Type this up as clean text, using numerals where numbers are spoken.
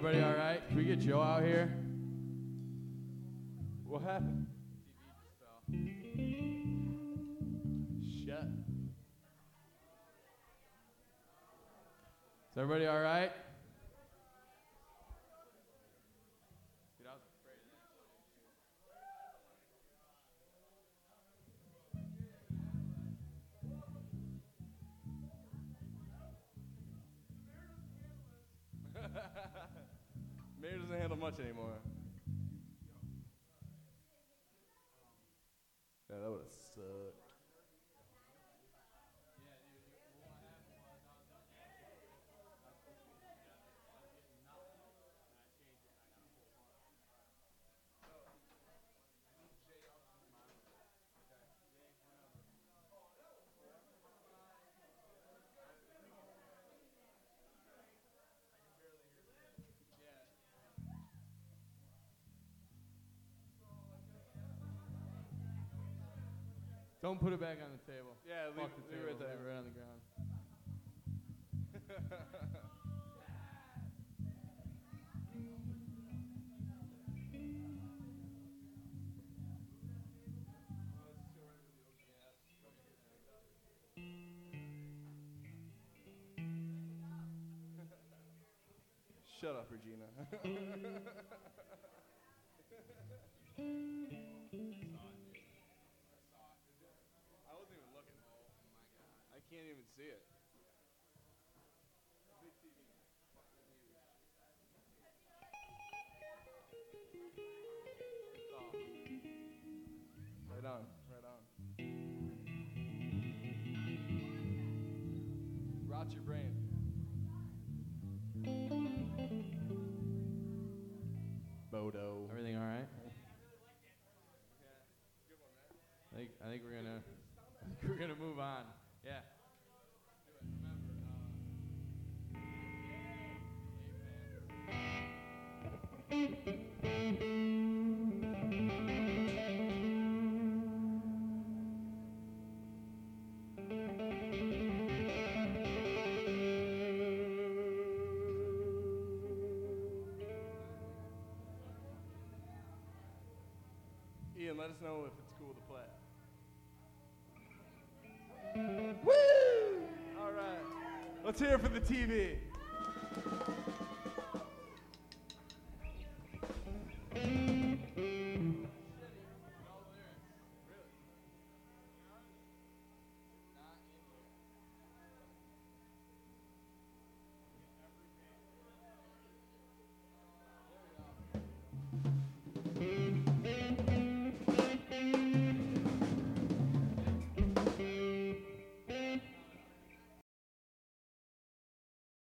everybody all right? Can we get Joe out here? What happened? Shut. Is everybody all right? Dude, I was afraid of that. Mayor doesn't handle much anymore. Yeah, that would have sucked. Don't put it back on the table. Yeah, leave it right there. Leave it right on the ground. Shut up, Regina. I can't even see it. Big TV. Oh. Right on, right on. Rot your brain. Bodo. Everything all right? I think we're gonna move on. Yeah. Ian, let us know if it's cool to play. Woo! All right. Let's hear it for the TV.